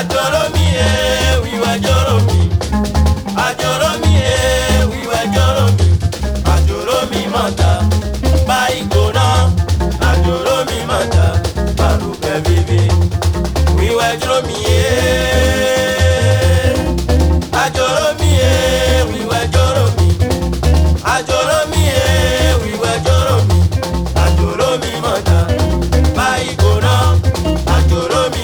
Ajoro mi wiwa joro mi. Ajoro mi wiwa joro mi. Ajoro mi mata. Baigona. Ajoro mi mata. Baruke bibi. Wiwa joro mi Ajoro mi wiwa joro mi. Ajoro